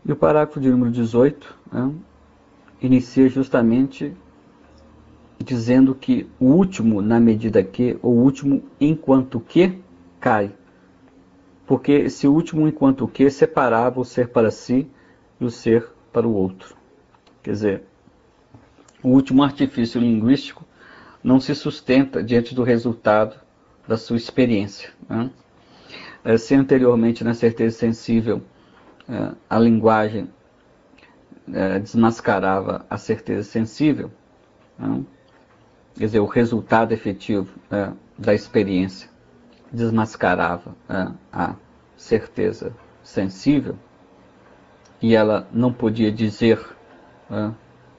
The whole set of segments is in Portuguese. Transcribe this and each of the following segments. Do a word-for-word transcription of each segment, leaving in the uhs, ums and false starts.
E o parágrafo de número dezoito, né, inicia justamente dizendo que o último na medida que, ou o último enquanto que, cai. Porque esse último enquanto que separava o ser para si e o ser para o outro. Quer dizer, o último artifício linguístico não se sustenta diante do resultado da sua experiência, né? Se anteriormente na certeza sensível a linguagem desmascarava a certeza sensível, né? Quer dizer, o resultado efetivo é, da experiência desmascarava é, a certeza sensível e ela não podia dizer é,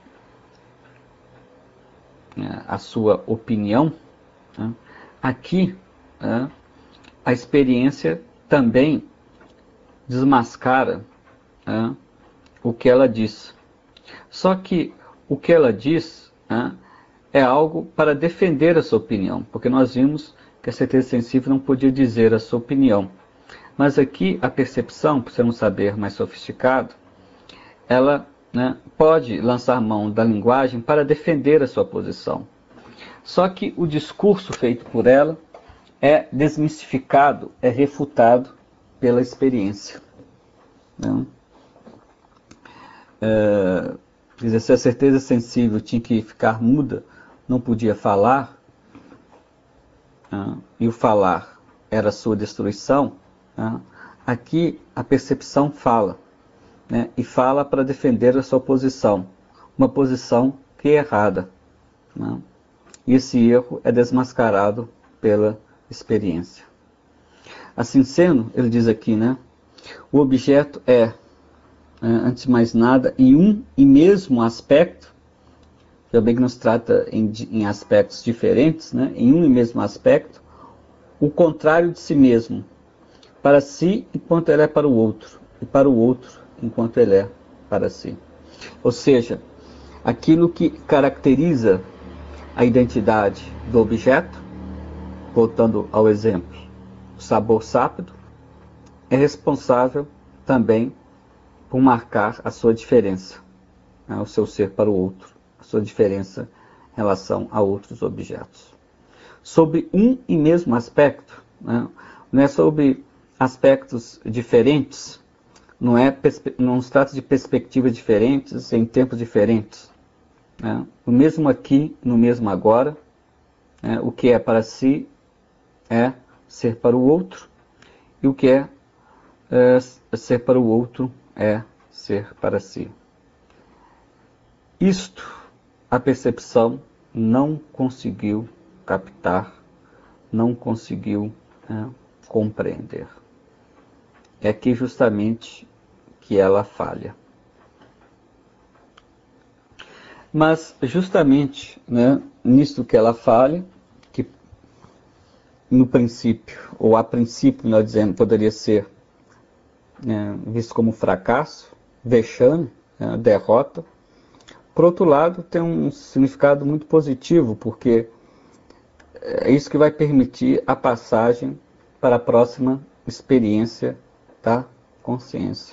a sua opinião, né? Aqui é, a experiência também desmascara é, o que ela diz. Só que o que ela diz é, é algo para defender a sua opinião, porque nós vimos que a certeza sensível não podia dizer a sua opinião. Mas aqui a percepção, por ser um saber mais sofisticado, ela né, pode lançar mão da linguagem para defender a sua posição. Só que o discurso feito por ela é desmistificado, é refutado pela experiência. Né? É, quer dizer, se a certeza sensível tinha que ficar muda, não podia falar, né, e o falar era a sua destruição, né, aqui a percepção fala, né, e fala para defender a sua posição, uma posição que é errada. Né, e esse erro é desmascarado pela experiência. Assim sendo, ele diz aqui, né, o objeto é, antes de mais nada, em um e mesmo aspecto, que bem que nos trata em, em aspectos diferentes, né, em um e mesmo aspecto, o contrário de si mesmo, para si enquanto ele é para o outro, e para o outro enquanto ele é para si. Ou seja, aquilo que caracteriza a identidade do objeto, voltando ao exemplo, o sabor sápido, é responsável também por marcar a sua diferença, né, o seu ser para o outro, a sua diferença em relação a outros objetos. Sobre um e mesmo aspecto, né, não é sobre aspectos diferentes, não, é, não se trata de perspectivas diferentes em tempos diferentes. Né, o mesmo aqui, no mesmo agora, né, o que é para si é ser para o outro, e o que é, é ser para o outro é ser para si. Isto a percepção não conseguiu captar, não conseguiu é, compreender. É aqui justamente que ela falha. Mas justamente né, nisto que ela falha, que no princípio, ou a princípio nós dizemos, poderia ser é, visto como fracasso, vexame, é, derrota. Por outro lado, tem um significado muito positivo, porque é isso que vai permitir a passagem para a próxima experiência da consciência.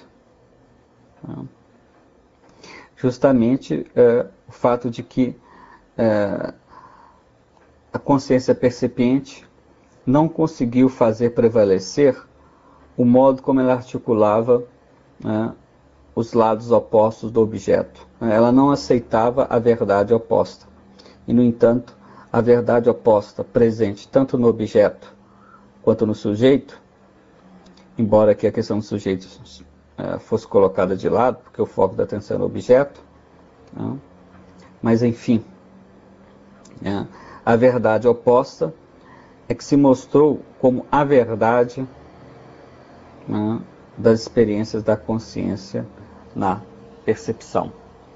Justamente é, o fato de que é, a consciência percepiente não conseguiu fazer prevalecer o modo como ela articulava né, os lados opostos do objeto. Ela não aceitava a verdade oposta. E, no entanto, a verdade oposta presente tanto no objeto quanto no sujeito, embora aqui a questão do sujeito é, fosse colocada de lado, porque o foco da atenção é no objeto, né, mas enfim, é, a verdade oposta é que se mostrou como a verdade né, das experiências da consciência na percepção.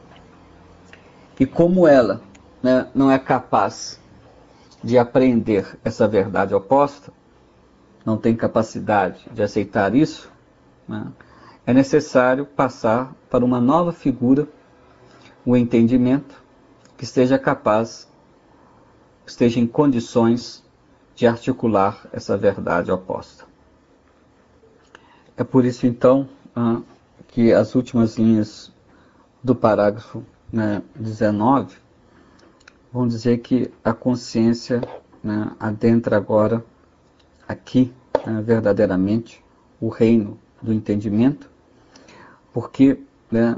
E como ela né, não é capaz de apreender essa verdade oposta, não tem capacidade de aceitar isso, né, é necessário passar para uma nova figura, o entendimento, que esteja capaz, esteja em condições de articular essa verdade oposta. É por isso, então, que as últimas linhas do parágrafo, né, dezenove vão dizer que a consciência, né, adentra agora aqui, né, verdadeiramente o reino do entendimento, porque, né,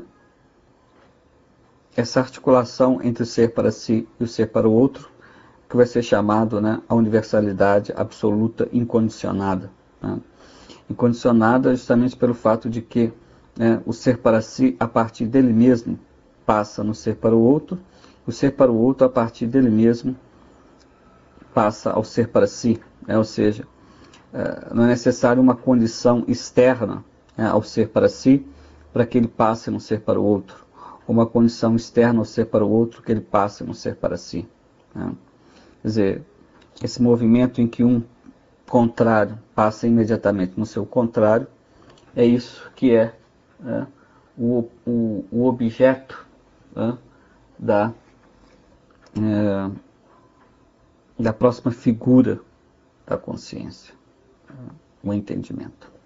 essa articulação entre o ser para si e o ser para o outro, que vai ser chamado, né, a universalidade absoluta incondicionada. Né? Incondicionada justamente pelo fato de que, né, o ser para si, a partir dele mesmo, passa no ser para o outro, o ser para o outro, a partir dele mesmo, passa ao ser para si. Né? Ou seja, não é necessário uma condição externa, né, ao ser para si, para que ele passe no ser para o outro, ou uma condição externa ao ser para o outro, que ele passe no ser para si. Né? Quer dizer, esse movimento em que um contrário passa imediatamente no seu contrário, é isso que é, né, o, o, o objeto, né, da, é, da próxima figura da consciência, o entendimento.